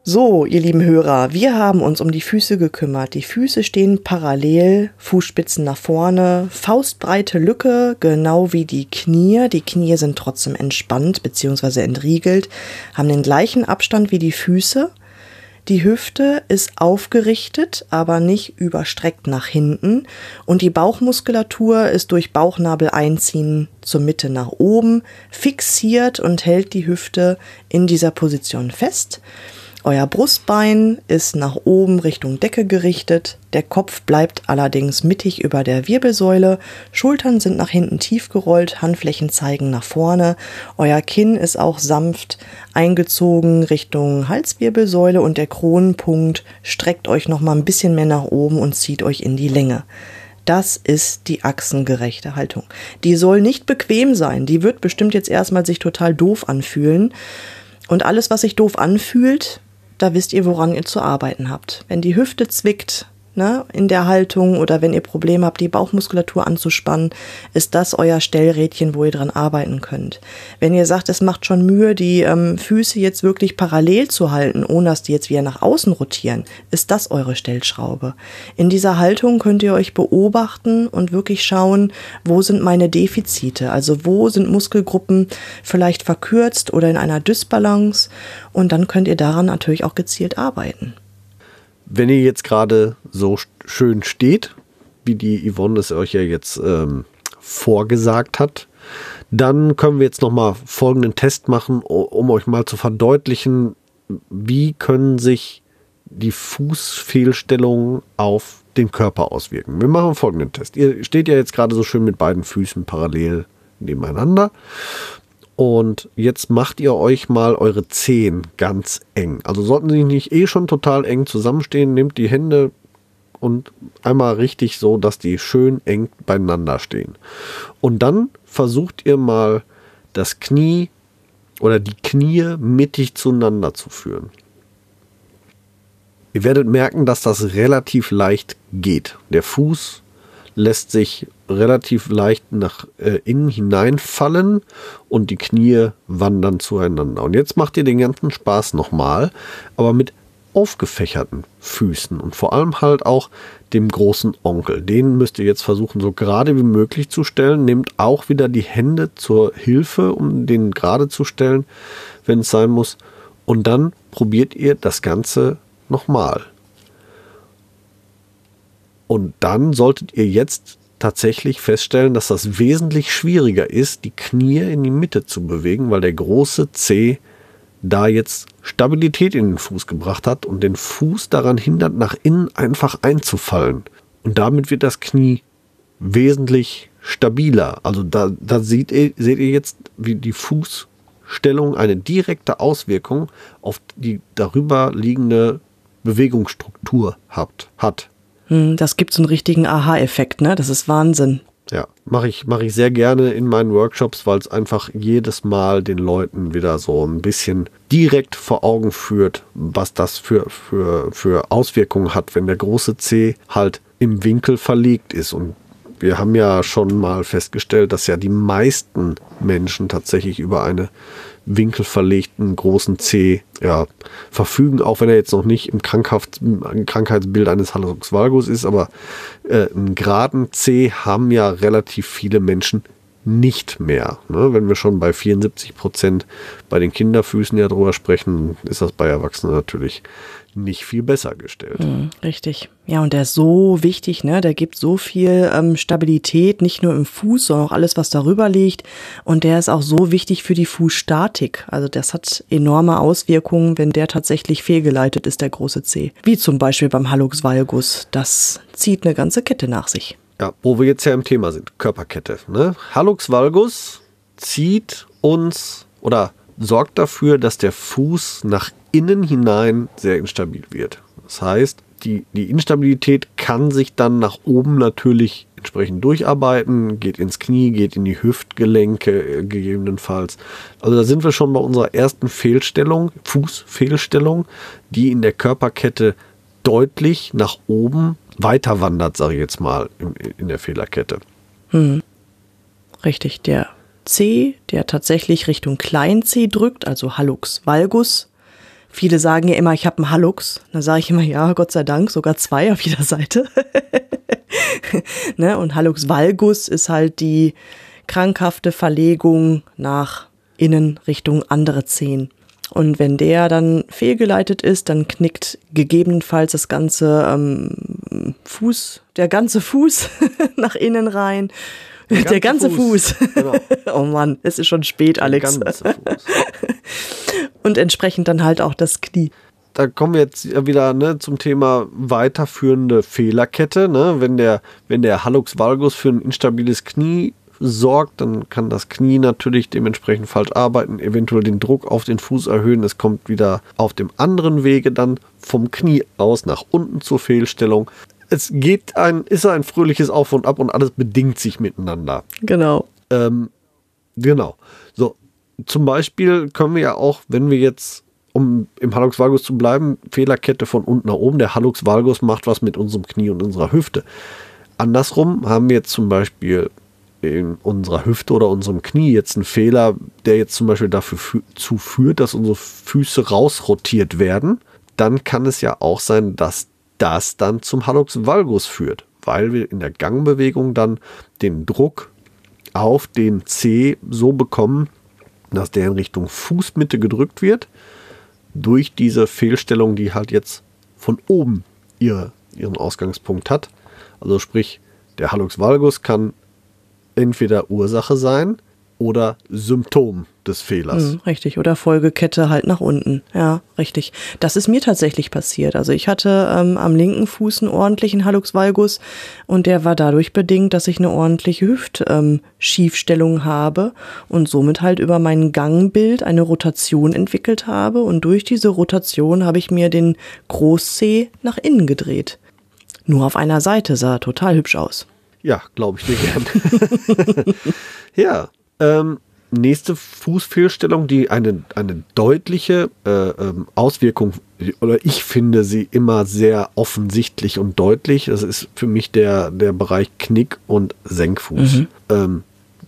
So, ihr lieben Hörer, wir haben uns um die Füße gekümmert. Die Füße stehen parallel, Fußspitzen nach vorne, faustbreite Lücke, genau wie die Knie. Die Knie sind trotzdem entspannt bzw. entriegelt, haben den gleichen Abstand wie die Füße. Die Hüfte ist aufgerichtet, aber nicht überstreckt nach hinten. Und die Bauchmuskulatur ist durch Bauchnabel einziehen zur Mitte nach oben, fixiert und hält die Hüfte in dieser Position fest. Euer Brustbein ist nach oben Richtung Decke gerichtet, der Kopf bleibt allerdings mittig über der Wirbelsäule, Schultern sind nach hinten tief gerollt, Handflächen zeigen nach vorne, euer Kinn ist auch sanft eingezogen Richtung Halswirbelsäule und der Kronenpunkt streckt euch noch mal ein bisschen mehr nach oben und zieht euch in die Länge. Das ist die achsengerechte Haltung. Die soll nicht bequem sein, die wird bestimmt jetzt erstmal sich total doof anfühlen und alles, was sich doof anfühlt, da wisst ihr, woran ihr zu arbeiten habt. Wenn die Hüfte zwickt, ne, in der Haltung oder wenn ihr Probleme habt, die Bauchmuskulatur anzuspannen, ist das euer Stellrädchen, wo ihr dran arbeiten könnt. Wenn ihr sagt, es macht schon Mühe, die ähm, Füße jetzt wirklich parallel zu halten, ohne dass die jetzt wieder nach außen rotieren, ist das eure Stellschraube. In dieser Haltung könnt ihr euch beobachten und wirklich schauen, wo sind meine Defizite, also wo sind Muskelgruppen vielleicht verkürzt oder in einer Dysbalance und dann könnt ihr daran natürlich auch gezielt arbeiten. Wenn ihr jetzt gerade so schön steht, wie die Yvonne es euch ja jetzt ähm, vorgesagt hat, dann können wir jetzt nochmal folgenden Test machen, um euch mal zu verdeutlichen, wie können sich die Fußfehlstellungen auf den Körper auswirken. Wir machen folgenden Test. Ihr steht ja jetzt gerade so schön mit beiden Füßen parallel nebeneinander. Und jetzt macht ihr euch mal eure Zehen ganz eng. Also sollten sie nicht eh schon total eng zusammenstehen, nehmt die Hände und einmal richtig so, dass die schön eng beieinander stehen. Und dann versucht ihr mal das Knie oder die Knie mittig zueinander zu führen. Ihr werdet merken, dass das relativ leicht geht. Der Fuß lässt sich relativ leicht nach äh, innen hineinfallen und die Knie wandern zueinander. Und jetzt macht ihr den ganzen Spaß nochmal, aber mit aufgefächerten Füßen und vor allem halt auch dem großen Onkel. Den müsst ihr jetzt versuchen, so gerade wie möglich zu stellen. Nehmt auch wieder die Hände zur Hilfe, um den gerade zu stellen, wenn es sein muss. Und dann probiert ihr das Ganze nochmal. Und dann solltet ihr jetzt tatsächlich feststellen, dass das wesentlich schwieriger ist, die Knie in die Mitte zu bewegen, weil der große Zeh da jetzt Stabilität in den Fuß gebracht hat und den Fuß daran hindert, nach innen einfach einzufallen. Und damit wird das Knie wesentlich stabiler. Also da, da seht ihr, seht ihr jetzt, wie die Fußstellung eine direkte Auswirkung auf die darüber liegende Bewegungsstruktur habt, hat. Das gibt so einen richtigen Aha-Effekt, ne? Das ist Wahnsinn. Ja, mache ich, mache ich sehr gerne in meinen Workshops, weil es einfach jedes Mal den Leuten wieder so ein bisschen direkt vor Augen führt, was das für, für, für Auswirkungen hat, wenn der große Zeh halt im Winkel verlegt ist. Und wir haben ja schon mal festgestellt, dass ja die meisten Menschen tatsächlich über eine winkelverlegten großen Zeh ja, verfügen, auch wenn er jetzt noch nicht im Krankhaft, Krankheitsbild eines Hallux valgus ist, aber äh, einen geraden Zeh haben ja relativ viele Menschen nicht mehr. Ne? Wenn wir schon bei vierundsiebzig Prozent bei den Kinderfüßen ja drüber sprechen, ist das bei Erwachsenen natürlich nicht viel besser gestellt. Mhm, richtig. Ja, und der ist so wichtig, ne? Der gibt so viel ähm, Stabilität, nicht nur im Fuß, sondern auch alles, was darüber liegt. Und der ist auch so wichtig für die Fußstatik. Also das hat enorme Auswirkungen, wenn der tatsächlich fehlgeleitet ist, der große Zeh. Wie zum Beispiel beim Hallux valgus. Das zieht eine ganze Kette nach sich. Ja, wo wir jetzt ja im Thema sind, Körperkette. Ne? Hallux valgus zieht uns oder sorgt dafür, dass der Fuß nach innen hinein sehr instabil wird. Das heißt, die, die Instabilität kann sich dann nach oben natürlich entsprechend durcharbeiten, geht ins Knie, geht in die Hüftgelenke äh, gegebenenfalls. Also da sind wir schon bei unserer ersten Fehlstellung, Fußfehlstellung, die in der Körperkette deutlich nach oben weiter wandert, sage ich jetzt mal, in, in der Fehlerkette. Hm. Richtig, der Zeh, der tatsächlich Richtung Kleinzeh drückt, also Hallux valgus, Viele sagen ja immer, ich habe einen Hallux. Da sage ich immer, ja, Gott sei Dank, sogar zwei auf jeder Seite. Ne? Und Hallux valgus ist halt die krankhafte Verlegung nach innen Richtung andere Zehen. Und wenn der dann fehlgeleitet ist, dann knickt gegebenenfalls das ganze ähm, Fuß, der ganze Fuß nach innen rein. Der ganze, der ganze Fuß. Fuß. Genau. Oh Mann, es ist schon spät, Alex. Der ganze Fuß. Und entsprechend dann halt auch das Knie. Da kommen wir jetzt wieder ne, zum Thema weiterführende Fehlerkette. Ne? Wenn der, wenn der Hallux valgus für ein instabiles Knie sorgt, dann kann das Knie natürlich dementsprechend falsch arbeiten, eventuell den Druck auf den Fuß erhöhen. Es kommt wieder auf dem anderen Wege dann vom Knie aus nach unten zur Fehlstellung. Es geht ein, ist ein fröhliches Auf und Ab und alles bedingt sich miteinander. Genau. Ähm, genau. So, zum Beispiel können wir ja auch, wenn wir jetzt, um im Hallux valgus zu bleiben, Fehlerkette von unten nach oben. Der Hallux valgus macht was mit unserem Knie und unserer Hüfte. Andersrum haben wir jetzt zum Beispiel in unserer Hüfte oder unserem Knie jetzt einen Fehler, der jetzt zum Beispiel dazu führt, dass unsere Füße rausrotiert werden, dann kann es ja auch sein, dass das dann zum Hallux valgus führt, weil wir in der Gangbewegung dann den Druck auf den Zeh so bekommen, dass der in Richtung Fußmitte gedrückt wird, durch diese Fehlstellung, die halt jetzt von oben ihre, ihren Ausgangspunkt hat. Also sprich, der Hallux valgus kann entweder Ursache sein oder Symptom des Fehlers. Hm, richtig, oder Folgekette halt nach unten. Ja, richtig. Das ist mir tatsächlich passiert. Also ich hatte ähm, am linken Fuß einen ordentlichen Hallux valgus und der war dadurch bedingt, dass ich eine ordentliche Hüftschiefstellung ähm, habe und somit halt über mein Gangbild eine Rotation entwickelt habe und durch diese Rotation habe ich mir den Großzeh nach innen gedreht. Nur auf einer Seite, sah total hübsch aus. Ja, glaube ich dir gern. Ja, ähm, nächste Fußfehlstellung, die eine, eine deutliche äh, ähm, Auswirkung, oder ich finde sie immer sehr offensichtlich und deutlich, das ist für mich der, der Bereich Knick- und Senkfuß. Mhm. Ähm,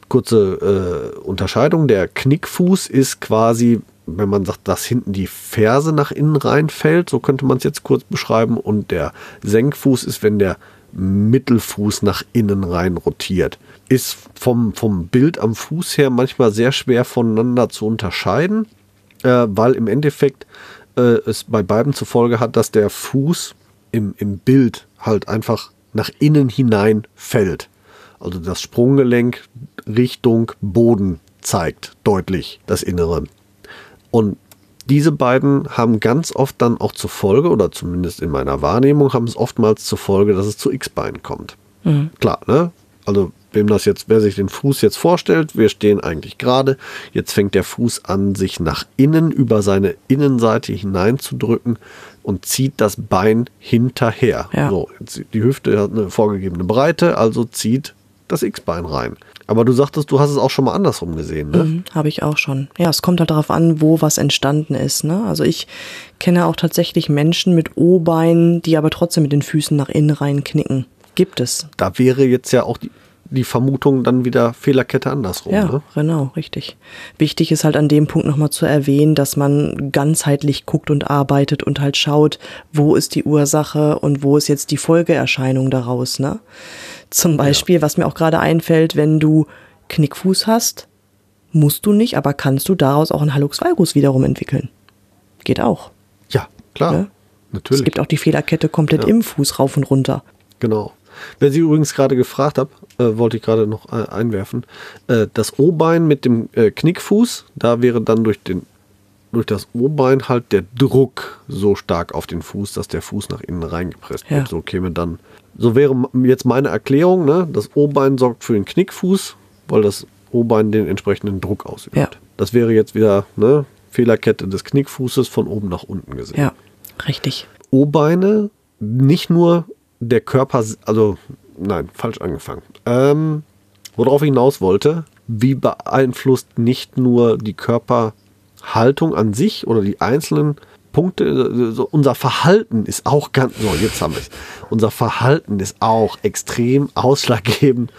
kurze äh, Unterscheidung, der Knickfuß ist quasi, wenn man sagt, dass hinten die Ferse nach innen reinfällt, so könnte man es jetzt kurz beschreiben, und der Senkfuß ist, wenn der Mittelfuß nach innen rein rotiert. Ist vom, vom Bild am Fuß her manchmal sehr schwer voneinander zu unterscheiden, äh, weil im Endeffekt äh, es bei beiden zur Folge hat, dass der Fuß im, im Bild halt einfach nach innen hinein fällt. Also das Sprunggelenk Richtung Boden zeigt deutlich das Innere. Und diese beiden haben ganz oft dann auch zur Folge, oder zumindest in meiner Wahrnehmung, haben es oftmals zur Folge, dass es zu X-Beinen kommt. Mhm. Klar, ne? Also wem das jetzt, wer sich den Fuß jetzt vorstellt, wir stehen eigentlich gerade, jetzt fängt der Fuß an, sich nach innen über seine Innenseite hineinzudrücken und zieht das Bein hinterher. Ja. So, die Hüfte hat eine vorgegebene Breite, also zieht das X-Bein rein. Aber du sagtest, du hast es auch schon mal andersrum gesehen, ne? Mhm, habe ich auch schon. Ja, es kommt halt darauf an, wo was entstanden ist, ne? Also ich kenne auch tatsächlich Menschen mit O-Beinen, die aber trotzdem mit den Füßen nach innen rein knicken. Gibt es. Da wäre jetzt ja auch die, die Vermutung dann wieder Fehlerkette andersrum. Ja, ne? Genau, richtig. Wichtig ist halt an dem Punkt nochmal zu erwähnen, dass man ganzheitlich guckt und arbeitet und halt schaut, wo ist die Ursache und wo ist jetzt die Folgeerscheinung daraus, ne? Zum Beispiel, ja. Was mir auch gerade einfällt, wenn du Knickfuß hast, musst du nicht, aber kannst du daraus auch einen Hallux valgus wiederum entwickeln. Geht auch. Ja, klar, ja? Natürlich. Es gibt auch die Fehlerkette komplett ja. im Fuß rauf und runter. Genau. Wer Sie übrigens gerade gefragt hat, äh, wollte ich gerade noch äh, einwerfen, äh, das O-Bein mit dem äh, Knickfuß, da wäre dann durch den durch das O-Bein halt der Druck so stark auf den Fuß, dass der Fuß nach innen reingepresst ja. wird. So käme dann, so wäre jetzt meine Erklärung, ne? Das O-Bein sorgt für den Knickfuß, weil das O-Bein den entsprechenden Druck ausübt. Ja. Das wäre jetzt wieder ne, Fehlerkette des Knickfußes von oben nach unten gesehen. Ja, richtig. O-Beine, nicht nur der Körper, also nein, falsch angefangen. Ähm, worauf ich hinaus wollte, wie beeinflusst nicht nur die Körperhaltung an sich oder die einzelnen Punkte, so unser Verhalten ist auch ganz, so jetzt haben wir es, unser Verhalten ist auch extrem ausschlaggebend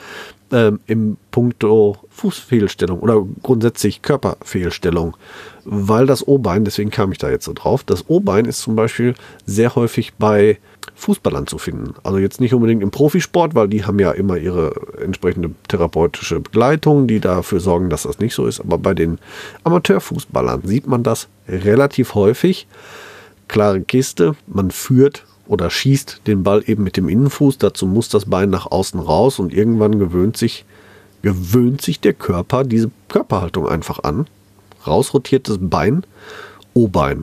ähm, im Punkto Fußfehlstellung oder grundsätzlich Körperfehlstellung, weil das O-Bein, deswegen kam ich da jetzt so drauf, das O-Bein ist zum Beispiel sehr häufig bei Fußballern zu finden. Also jetzt nicht unbedingt im Profisport, weil die haben ja immer ihre entsprechende therapeutische Begleitung, die dafür sorgen, dass das nicht so ist. Aber bei den Amateurfußballern sieht man das relativ häufig. Klare Kiste, man führt oder schießt den Ball eben mit dem Innenfuß. Dazu muss das Bein nach außen raus und irgendwann gewöhnt sich, gewöhnt sich der Körper diese Körperhaltung einfach an. Rausrotiertes Bein, O-Bein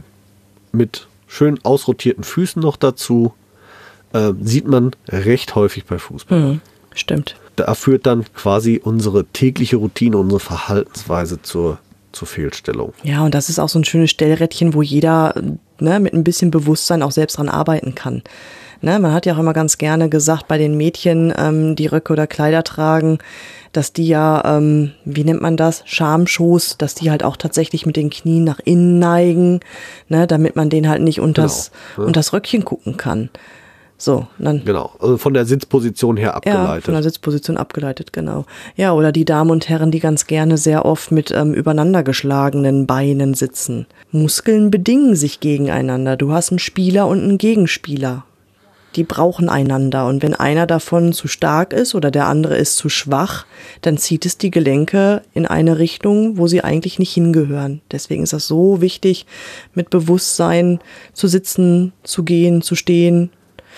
mit schön ausrotierten Füßen noch dazu. Äh, sieht man recht häufig bei Fußball. Hm, stimmt. Da führt dann quasi unsere tägliche Routine, unsere Verhaltensweise zur, zur Fehlstellung. Ja, und das ist auch so ein schönes Stellrädchen, wo jeder ne, mit ein bisschen Bewusstsein auch selbst dran arbeiten kann. Ne, man hat ja auch immer ganz gerne gesagt, bei den Mädchen, ähm, die Röcke oder Kleider tragen, dass die ja, ähm, wie nennt man das, Schamschoß, dass die halt auch tatsächlich mit den Knien nach innen neigen, ne, damit man den halt nicht unters, genau, ja. unters Röckchen gucken kann. So, dann. Genau, also von der Sitzposition her abgeleitet. Ja, von der Sitzposition abgeleitet, genau. Ja, oder die Damen und Herren, die ganz gerne sehr oft mit ähm, übereinander geschlagenen Beinen sitzen. Muskeln bedingen sich gegeneinander. Du hast einen Spieler und einen Gegenspieler. Die brauchen einander. Und wenn einer davon zu stark ist oder der andere ist zu schwach, dann zieht es die Gelenke in eine Richtung, wo sie eigentlich nicht hingehören. Deswegen ist das so wichtig, mit Bewusstsein zu sitzen, zu gehen, zu stehen,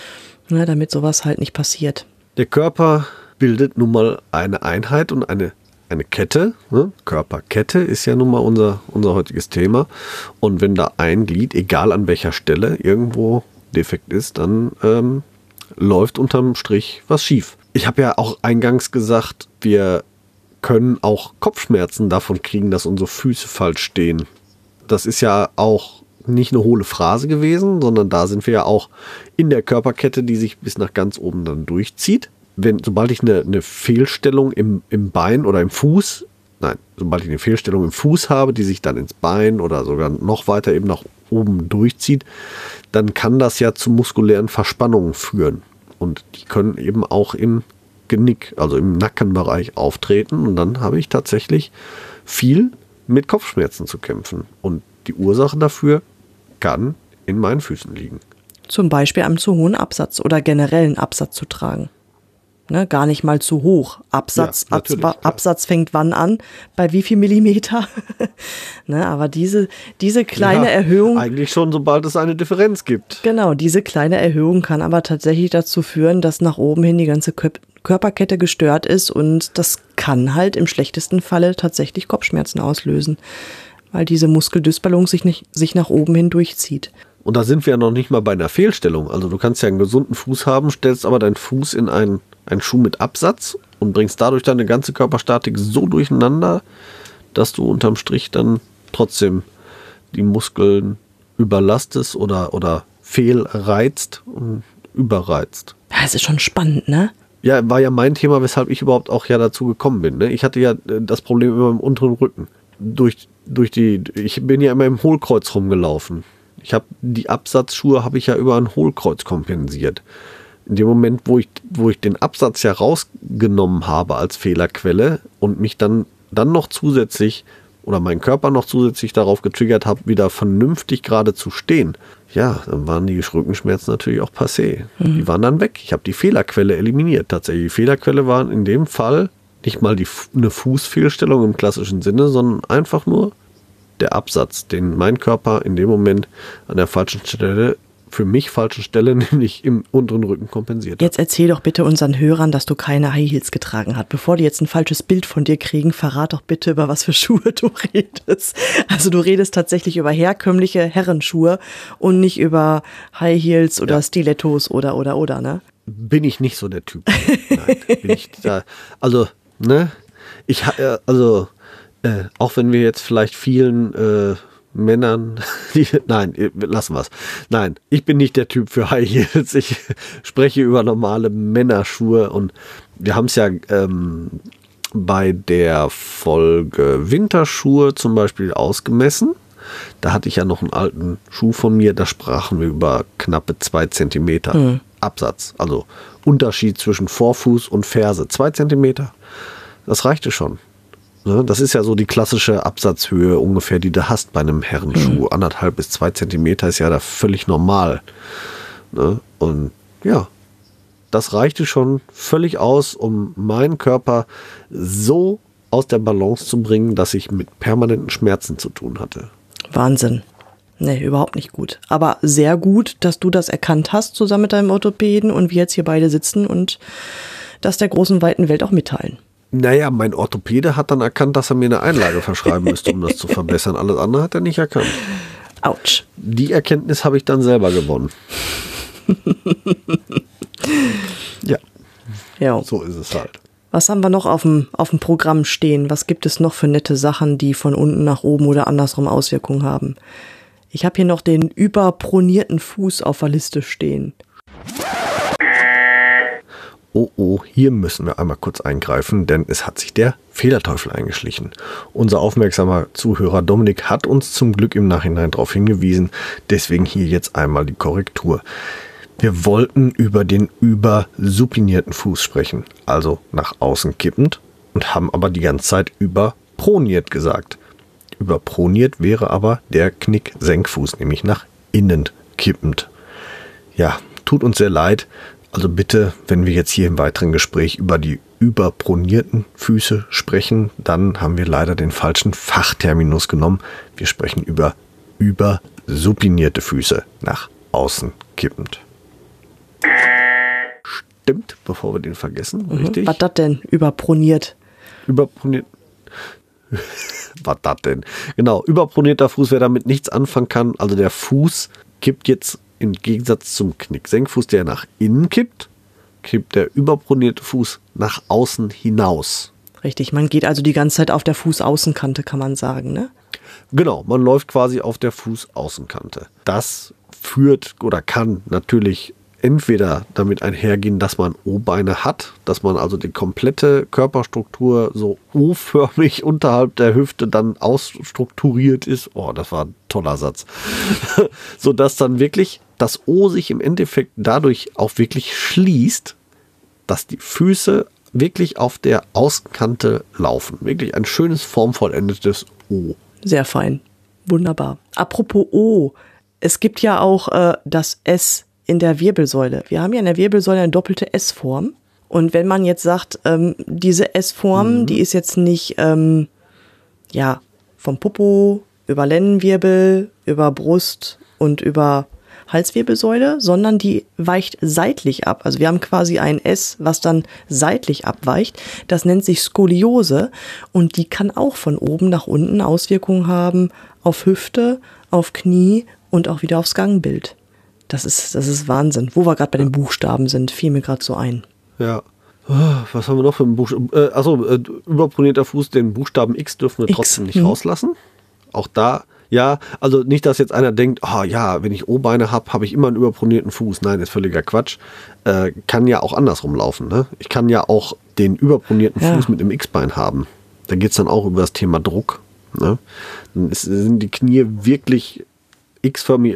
ne, damit sowas halt nicht passiert. Der Körper bildet nun mal eine Einheit und eine, eine Kette. Ne? Körperkette ist ja nun mal unser, unser heutiges Thema. Und wenn da ein Glied, egal an welcher Stelle, irgendwo defekt ist, dann ähm, läuft unterm Strich was schief. Ich habe ja auch eingangs gesagt, wir können auch Kopfschmerzen davon kriegen, dass unsere Füße falsch stehen. Das ist ja auch nicht eine hohle Phrase gewesen, sondern da sind wir ja auch in der Körperkette, die sich bis nach ganz oben dann durchzieht. Wenn, sobald ich eine, eine Fehlstellung im, im Bein oder im Fuß, nein, sobald ich eine Fehlstellung im Fuß habe, die sich dann ins Bein oder sogar noch weiter eben nach oben durchzieht, dann kann das ja zu muskulären Verspannungen führen. Und die können eben auch im Genick, also im Nackenbereich auftreten. Und dann habe ich tatsächlich viel mit Kopfschmerzen zu kämpfen. Und die Ursache dafür kann in meinen Füßen liegen. Zum Beispiel einem zu hohen Absatz oder generellen Absatz zu tragen. Ne, gar nicht mal zu hoch. Absatz, ja, Abs- Absatz fängt wann an? Bei wie viel Millimeter? ne, aber diese, diese kleine ja, Erhöhung. Eigentlich schon, sobald es eine Differenz gibt. Genau, diese kleine Erhöhung kann aber tatsächlich dazu führen, dass nach oben hin die ganze Kö- Körperkette gestört ist und das kann halt im schlechtesten Falle tatsächlich Kopfschmerzen auslösen, weil diese Muskeldysbalance sich nicht, sich nach oben hin durchzieht. Und da sind wir ja noch nicht mal bei einer Fehlstellung. Also du kannst ja einen gesunden Fuß haben, stellst aber deinen Fuß in einen, einen Schuh mit Absatz und bringst dadurch deine ganze Körperstatik so durcheinander, dass du unterm Strich dann trotzdem die Muskeln überlastest oder, oder fehlreizt und überreizt. Ja, es ist schon spannend, ne? Ja, war ja mein Thema, weshalb ich überhaupt auch ja dazu gekommen bin. Ne? Ich hatte ja das Problem immer im unteren Rücken. Durch, durch die, ich bin ja immer im Hohlkreuz rumgelaufen. Ich habe die Absatzschuhe habe ich ja über ein Hohlkreuz kompensiert. In dem Moment, wo ich, wo ich den Absatz ja rausgenommen habe als Fehlerquelle und mich dann, dann noch zusätzlich oder meinen Körper noch zusätzlich darauf getriggert habe, wieder vernünftig gerade zu stehen, ja, dann waren die Rückenschmerzen natürlich auch passé. Mhm. Die waren dann weg. Ich habe die Fehlerquelle eliminiert. Tatsächlich, die Fehlerquelle waren in dem Fall nicht mal die, eine Fußfehlstellung im klassischen Sinne, sondern einfach nur der Absatz, den mein Körper in dem Moment an der falschen Stelle, für mich falschen Stelle, nämlich im unteren Rücken kompensiert hat. Jetzt erzähl doch bitte unseren Hörern, dass du keine High Heels getragen hast. Bevor die jetzt ein falsches Bild von dir kriegen, verrat doch bitte, über was für Schuhe du redest. Also du redest tatsächlich über herkömmliche Herrenschuhe und nicht über High Heels oder ja. Stilettos oder, oder, oder, ne? Bin ich nicht so der Typ. Nein, bin ich da, also, ne? Ich, also, Äh, auch wenn wir jetzt vielleicht vielen äh, Männern, die, nein, lassen wir es. Nein, ich bin nicht der Typ für High Heels. Ich spreche über normale Männerschuhe und wir haben es ja ähm, bei der Folge Winterschuhe zum Beispiel ausgemessen. Da hatte ich ja noch einen alten Schuh von mir, da sprachen wir über knappe zwei Zentimeter mhm. Absatz. Also Unterschied zwischen Vorfuß und Ferse. Zwei Zentimeter, das reichte schon. Ne? Das ist ja so die klassische Absatzhöhe ungefähr, die du hast bei einem Herrenschuh. Mhm. Anderthalb bis zwei Zentimeter ist ja da völlig normal. Ne? Und ja, das reichte schon völlig aus, um meinen Körper so aus der Balance zu bringen, dass ich mit permanenten Schmerzen zu tun hatte. Wahnsinn. Nee, überhaupt nicht gut. Aber sehr gut, dass du das erkannt hast, zusammen mit deinem Orthopäden und wir jetzt hier beide sitzen und das der großen, weiten Welt auch mitteilen. Naja, mein Orthopäde hat dann erkannt, dass er mir eine Einlage verschreiben müsste, um das zu verbessern. Alles andere hat er nicht erkannt. Autsch. Die Erkenntnis habe ich dann selber gewonnen. Ja. Ja. So ist es halt. Was haben wir noch auf dem, auf dem Programm stehen? Was gibt es noch für nette Sachen, die von unten nach oben oder andersrum Auswirkungen haben? Ich habe hier noch den überpronierten Fuß auf der Liste stehen. Oh, oh, hier müssen wir einmal kurz eingreifen, denn es hat sich der Fehlerteufel eingeschlichen. Unser aufmerksamer Zuhörer Dominik hat uns zum Glück im Nachhinein darauf hingewiesen, deswegen hier jetzt einmal die Korrektur. Wir wollten über den übersupinierten Fuß sprechen, also nach außen kippend, und haben aber die ganze Zeit überproniert gesagt. Überproniert wäre aber der Knick-Senkfuß, nämlich nach innen kippend. Ja, tut uns sehr leid. Also bitte, wenn wir jetzt hier im weiteren Gespräch über die überpronierten Füße sprechen, dann haben wir leider den falschen Fachterminus genommen. Wir sprechen über übersupinierte Füße, nach außen kippend. Stimmt, bevor wir den vergessen, Mhm. richtig? Was das denn? Überproniert. Überproniert. Was das denn? Genau, überpronierter Fuß, wer damit nichts anfangen kann, also der Fuß kippt jetzt im Gegensatz zum Knick-Senkfuß, der nach innen kippt, kippt der überpronierte Fuß nach außen hinaus. Richtig, man geht also die ganze Zeit auf der Fußaußenkante, kann man sagen, ne? Genau, man läuft quasi auf der Fußaußenkante. Das führt oder kann natürlich entweder damit einhergehen, dass man O-Beine hat, dass man also die komplette Körperstruktur so O-förmig unterhalb der Hüfte dann ausstrukturiert ist. Oh, das war ein toller Satz. Sodass dann wirklich das O sich im Endeffekt dadurch auch wirklich schließt, dass die Füße wirklich auf der Außenkante laufen. Wirklich ein schönes, formvollendetes O. Sehr fein. Wunderbar. Apropos O, es gibt ja auch äh, das S in der Wirbelsäule. Wir haben ja in der Wirbelsäule eine doppelte S-Form. Und wenn man jetzt sagt, ähm, diese S-Form, mhm. die ist jetzt nicht ähm, ja, vom Popo über Lendenwirbel, über Brust und über Halswirbelsäule, sondern die weicht seitlich ab. Also wir haben quasi ein S, was dann seitlich abweicht. Das nennt sich Skoliose und die kann auch von oben nach unten Auswirkungen haben auf Hüfte, auf Knie und auch wieder aufs Gangbild. Das ist, das ist Wahnsinn. Wo wir gerade bei den Buchstaben sind, fiel mir gerade so ein. Ja. Was haben wir noch für einen Buchstaben? Äh, achso, äh, überpronierter Fuß, den Buchstaben X dürfen wir X. trotzdem nicht mhm. rauslassen. Auch da, ja, also nicht, dass jetzt einer denkt, oh ja, wenn ich O-Beine habe, habe ich immer einen überpronierten Fuß. Nein, ist völliger Quatsch. Äh, kann ja auch andersrum laufen. Ne? Ich kann ja auch den überpronierten ja. Fuß mit einem X-Bein haben. Da geht es dann auch über das Thema Druck. Ne? Dann ist, sind die Knie wirklich x-förmig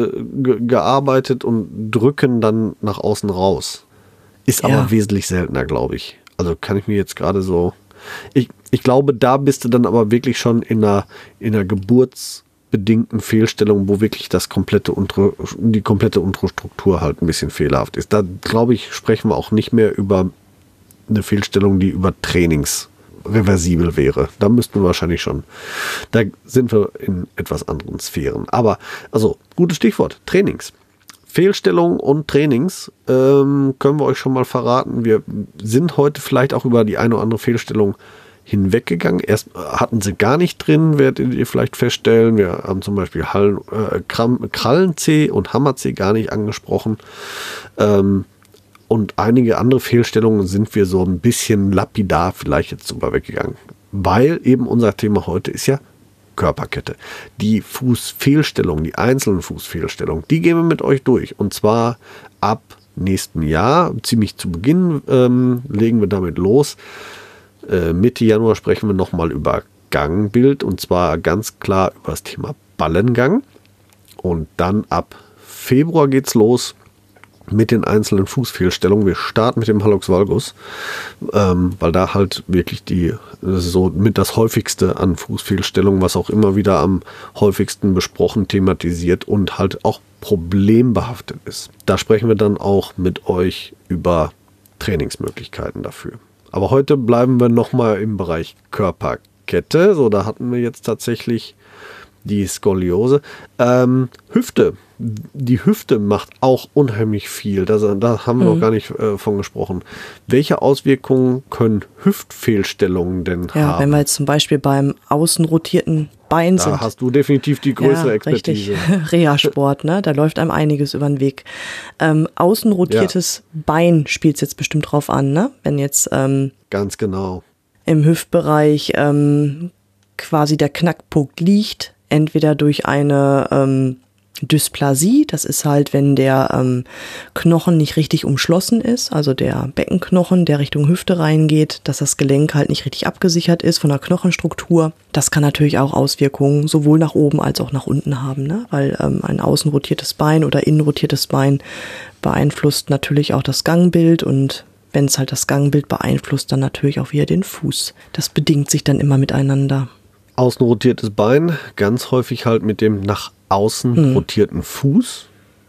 ausgearbeitet und drücken dann nach außen raus. Ist aber ja. wesentlich seltener, glaube ich. Also kann ich mir jetzt gerade so... Ich, ich glaube, da bist du dann aber wirklich schon in einer, in einer geburtsbedingten Fehlstellung, wo wirklich das komplette untere, die komplette untere Struktur halt ein bisschen fehlerhaft ist. Da, glaube ich, sprechen wir auch nicht mehr über eine Fehlstellung, die über Trainings reversibel wäre. Da müssten wir wahrscheinlich schon. Da sind wir in etwas anderen Sphären. Aber, also, gutes Stichwort, Trainings. Fehlstellungen und Trainings ähm, können wir euch schon mal verraten. Wir sind heute vielleicht auch über die eine oder andere Fehlstellung hinweggegangen. Erst hatten sie gar nicht drin, werdet ihr vielleicht feststellen. Wir haben zum Beispiel Hallen, äh, Krallenzeh und Hammerzeh gar nicht angesprochen. Ähm, Und einige andere Fehlstellungen sind wir so ein bisschen lapidar vielleicht jetzt drüber weggegangen. Weil eben unser Thema heute ist ja Körperkette. Die Fußfehlstellungen, die einzelnen Fußfehlstellungen, die gehen wir mit euch durch. Und zwar ab nächsten Jahr, ziemlich zu Beginn, ähm, legen wir damit los. Äh, Mitte Januar sprechen wir nochmal über Gangbild und zwar ganz klar über das Thema Ballengang. Und dann ab Februar geht's los mit den einzelnen Fußfehlstellungen. Wir starten mit dem Hallux valgus, ähm, weil da halt wirklich die, so mit das häufigste an Fußfehlstellungen, was auch immer wieder am häufigsten besprochen, thematisiert und halt auch problembehaftet ist. Da sprechen wir dann auch mit euch über Trainingsmöglichkeiten dafür. Aber heute bleiben wir nochmal im Bereich Körperkette. So, da hatten wir jetzt tatsächlich die Skoliose. Ähm, Hüfte. Die Hüfte macht auch unheimlich viel. Das, da haben wir mhm. noch gar nicht äh, von gesprochen. Welche Auswirkungen können Hüftfehlstellungen denn ja, haben? Wenn wir jetzt zum Beispiel beim außenrotierten Bein da sind. Da hast du definitiv die größere ja, Expertise. Richtig. Reha-Sport, ne? Da läuft einem einiges über den Weg. Ähm, außenrotiertes ja. Bein spielt es jetzt bestimmt drauf an, ne? Wenn jetzt ähm, ganz genau im Hüftbereich ähm, quasi der Knackpunkt liegt, entweder durch eine ähm, Dysplasie, das ist halt, wenn der ähm, Knochen nicht richtig umschlossen ist, also der Beckenknochen, der Richtung Hüfte reingeht, dass das Gelenk halt nicht richtig abgesichert ist von der Knochenstruktur. Das kann natürlich auch Auswirkungen sowohl nach oben als auch nach unten haben, ne? Weil ähm, ein außenrotiertes Bein oder innenrotiertes Bein beeinflusst natürlich auch das Gangbild und wenn es halt das Gangbild beeinflusst, dann natürlich auch wieder den Fuß. Das bedingt sich dann immer miteinander. Außenrotiertes Bein, ganz häufig halt mit dem nach außen hm. rotierten Fuß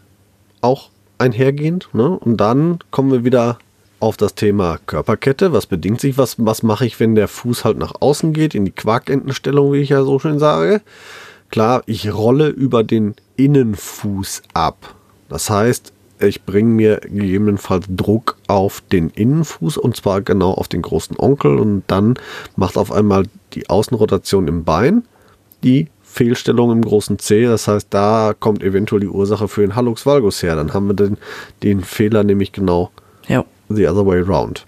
auch einhergehend. Ne? Und dann kommen wir wieder auf das Thema Körperkette. Was bedingt sich? Was, was mache ich, wenn der Fuß halt nach außen geht, in die Quarkentenstellung, wie ich ja so schön sage? Klar, ich rolle über den Innenfuß ab. Das heißt, ich bringe mir gegebenenfalls Druck auf den Innenfuß und zwar genau auf den großen Onkel und dann macht auf einmal die Außenrotation im Bein die Fehlstellung im großen Zeh. Das heißt, da kommt eventuell die Ursache für den Hallux valgus her. Dann haben wir den, den Fehler nämlich genau ja. the other way around.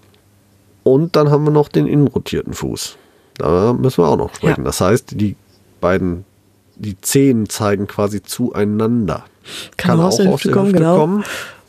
Und dann haben wir noch den innenrotierten Fuß. Da müssen wir auch noch sprechen. Ja. Das heißt, die beiden, die Zehen zeigen quasi zueinander. Kann, Kann auch aus der Hüfte kommen, genau. kommen.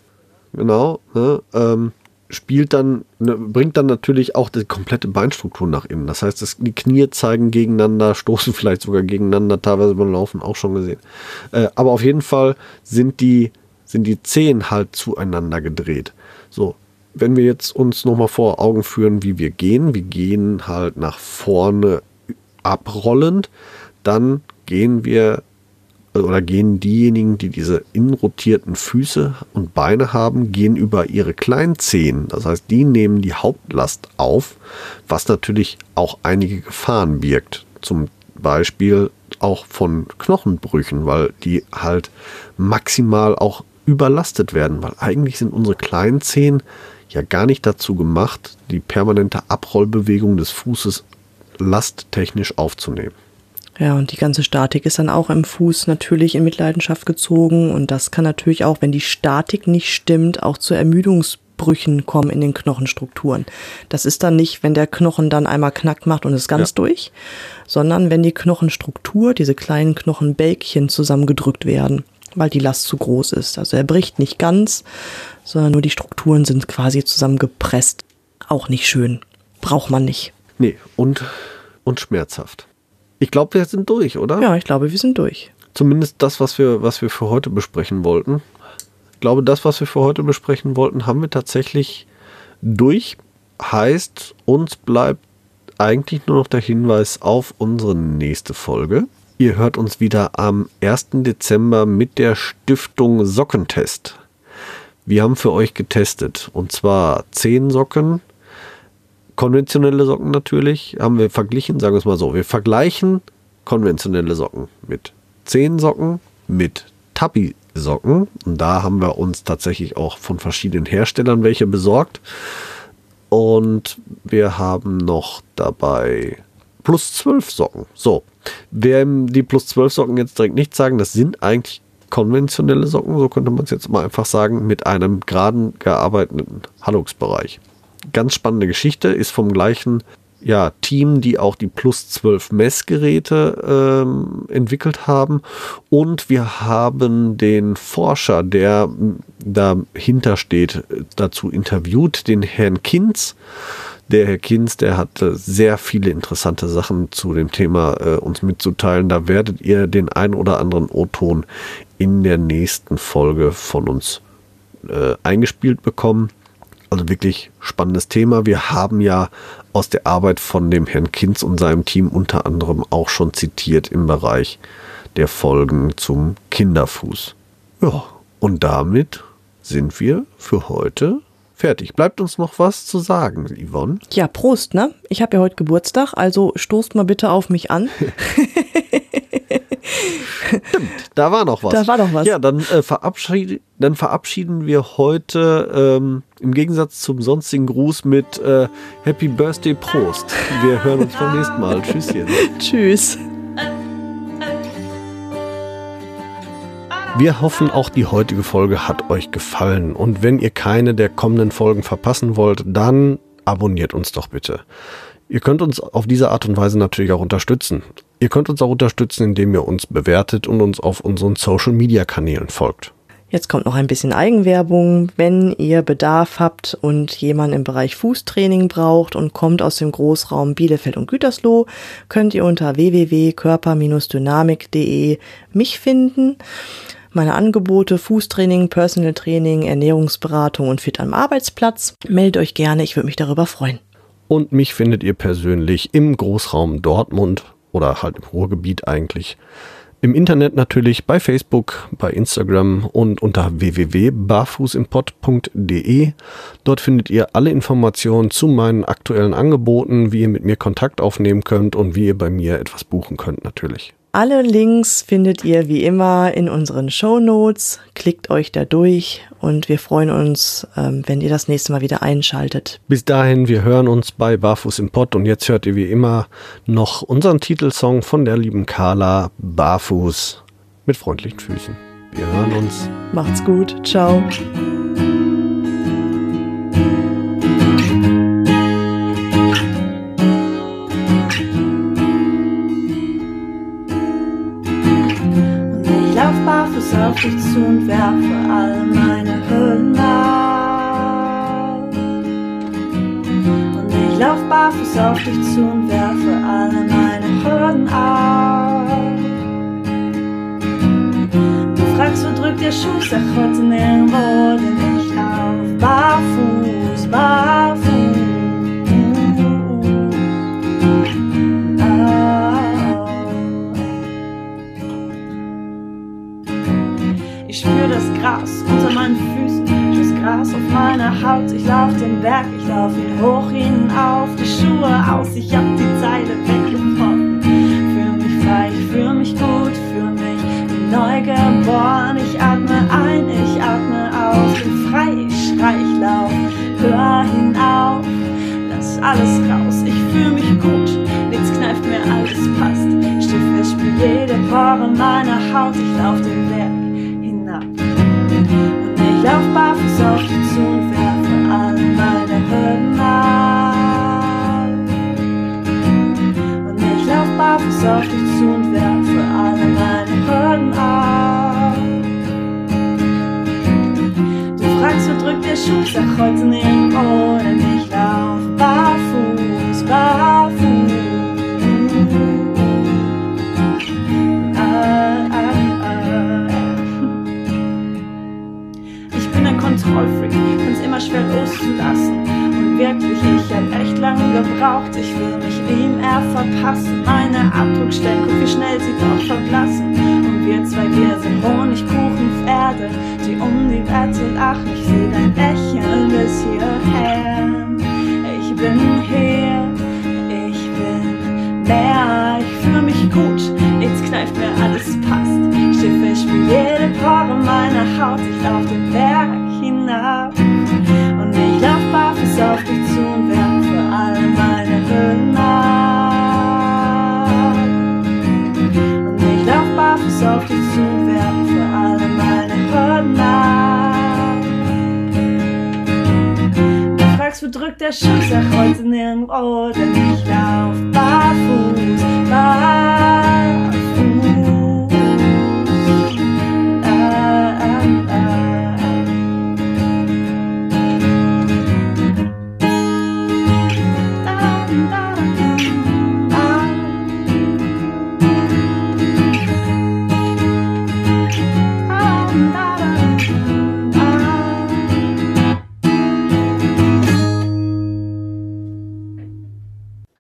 Genau. Ne, ähm, spielt dann, ne, bringt dann natürlich auch die komplette Beinstruktur nach innen. Das heißt, das, die Knie zeigen gegeneinander, stoßen vielleicht sogar gegeneinander, teilweise beim Laufen auch schon gesehen. Äh, aber auf jeden Fall sind die, sind die Zehen halt zueinander gedreht. So, wenn wir jetzt uns nochmal vor Augen führen, wie wir gehen, wir gehen halt nach vorne abrollend, dann gehen wir oder gehen diejenigen, die diese innenrotierten Füße und Beine haben, gehen über ihre kleinen Zehen. Das heißt, die nehmen die Hauptlast auf, was natürlich auch einige Gefahren birgt. Zum Beispiel auch von Knochenbrüchen, weil die halt maximal auch überlastet werden. Weil eigentlich sind unsere kleinen Zehen ja gar nicht dazu gemacht, die permanente Abrollbewegung des Fußes lasttechnisch aufzunehmen. Ja, und die ganze Statik ist dann auch im Fuß natürlich in Mitleidenschaft gezogen und das kann natürlich auch, wenn die Statik nicht stimmt, auch zu Ermüdungsbrüchen kommen in den Knochenstrukturen. Das ist dann nicht, wenn der Knochen dann einmal Knack macht und ist ganz ja. durch, sondern wenn die Knochenstruktur, diese kleinen Knochenbälkchen zusammengedrückt werden, weil die Last zu groß ist. Also er bricht nicht ganz, sondern nur die Strukturen sind quasi zusammengepresst. Auch nicht schön. Braucht man nicht. Nee, und, und schmerzhaft. Ich glaube, wir sind durch, oder? Ja, ich glaube, wir sind durch. Zumindest das, was wir, was wir für heute besprechen wollten. Ich glaube, das, was wir für heute besprechen wollten, haben wir tatsächlich durch. Heißt, uns bleibt eigentlich nur noch der Hinweis auf unsere nächste Folge. Ihr hört uns wieder am ersten Dezember mit der Stiftung Sockentest. Wir haben für euch getestet, und zwar zehn Socken, konventionelle Socken natürlich, haben wir verglichen, sagen wir es mal so, wir vergleichen konventionelle Socken mit zehn Socken, mit Tapi-Socken. Und da haben wir uns tatsächlich auch von verschiedenen Herstellern welche besorgt. Und wir haben noch dabei plus zwölf Socken. So, wer die plus zwölf Socken jetzt direkt nicht sagen, das sind eigentlich konventionelle Socken, so könnte man es jetzt mal einfach sagen, mit einem geraden gearbeiteten Hallux-Bereich. Ganz spannende Geschichte, ist vom gleichen ja, Team, die auch die plus zwölf Messgeräte ähm, entwickelt haben. Und wir haben den Forscher, der dahinter steht, dazu interviewt, den Herrn Kinz. Der Herr Kinz, der hatte sehr viele interessante Sachen zu dem Thema äh, uns mitzuteilen. Da werdet ihr den ein oder anderen O-Ton in der nächsten Folge von uns äh, eingespielt bekommen. Also wirklich spannendes Thema. Wir haben ja aus der Arbeit von dem Herrn Kinz und seinem Team unter anderem auch schon zitiert im Bereich der Folgen zum Kinderfuß. Ja, und damit sind wir für heute fertig. Bleibt uns noch was zu sagen, Yvonne? Ja, Prost, ne? Ich habe ja heute Geburtstag, also stoßt mal bitte auf mich an. Stimmt, da war noch was. Da war noch was. Ja, dann, äh, verabschied, dann verabschieden wir heute ähm, im Gegensatz zum sonstigen Gruß mit äh, Happy Birthday, Prost. Wir hören uns beim nächsten Mal. Tschüsschen. Tschüss. Wir hoffen, auch die heutige Folge hat euch gefallen. Und wenn ihr keine der kommenden Folgen verpassen wollt, dann abonniert uns doch bitte. Ihr könnt uns auf diese Art und Weise natürlich auch unterstützen. Ihr könnt uns auch unterstützen, indem ihr uns bewertet und uns auf unseren Social-Media-Kanälen folgt. Jetzt kommt noch ein bisschen Eigenwerbung. Wenn ihr Bedarf habt und jemanden im Bereich Fußtraining braucht und kommt aus dem Großraum Bielefeld und Gütersloh, könnt ihr unter w w w punkt körper Bindestrich dynamik punkt de mich finden. Meine Angebote: Fußtraining, Personal Training, Ernährungsberatung und Fit am Arbeitsplatz. Meldet euch gerne, ich würde mich darüber freuen. Und mich findet ihr persönlich im Großraum Dortmund oder halt im Ruhrgebiet eigentlich. Im Internet natürlich, bei Facebook, bei Instagram und unter w w w punkt barfußimpod punkt de. Dort findet ihr alle Informationen zu meinen aktuellen Angeboten, wie ihr mit mir Kontakt aufnehmen könnt und wie ihr bei mir etwas buchen könnt natürlich. Alle Links findet ihr wie immer in unseren Shownotes. Klickt euch da durch und wir freuen uns, wenn ihr das nächste Mal wieder einschaltet. Bis dahin, wir hören uns bei Barfuß im Pott und jetzt hört ihr wie immer noch unseren Titelsong von der lieben Carla, Barfuß mit freundlichen Füßen. Wir hören uns. Macht's gut. Ciao. Barfuß auf dich zu und werfe all meine Hürden ab. Und ich lauf barfuß auf dich zu und werfe alle meine Hürden ab. Du fragst, wo drückt der Schuh? Sag heute nirgendwo, denn ich lauf barfuß, barfuß. Ich spür das Gras unter meinen Füßen, das Gras auf meiner Haut. Ich lauf den Berg, ich lauf ihn hoch hinauf, die Schuhe aus, ich hab die Zeile weggebrochen. Fühl mich frei, ich fühl mich gut, fühl mich wie neu geboren. Ich atme ein, ich atme aus, bin frei, ich schrei, ich lauf höher hinauf. Lass alles raus, ich fühl mich gut, nichts kneift mir, alles passt. Steh fest, spür jede Pore meiner Haut, ich lauf den Berg. Und ich lauf barfuß auf dich zu und werfe alle meine Hürden ab. Und ich lauf barfuß auf dich zu und werfe alle meine Hürden ab. Du fragst, wo drückt der Schuh? Sag heute nirgendwo, denn ich lauf barfuß, barfuß. Kontrollfreak, find's immer schwer loszulassen. Und wirklich, ich hab echt lange gebraucht. Ich will mich ihm eher verpassen. Meine Abdruckstellen, guck wie schnell sie doch verblassen. Und wir zwei, wir sind Honigkuchenpferde, die um die Wette lachen. Ich seh dein Lächeln bis hierher. Ich bin hier, ich bin mehr. Ich fühl mich gut, nichts kneift mir, alles passt. Steh fest, spür jede Pore meiner Haut. Ich lauf den Berg hinab. Und ich lauf barfuß auf dich zu und werfe alle meine Hürden ab. Und ich lauf barfuß auf dich zu und werfe alle meine Hürden ab. Du fragst, wo drückt der Schuh? Sag heute nirgendwo, denn ich lauf barfuß.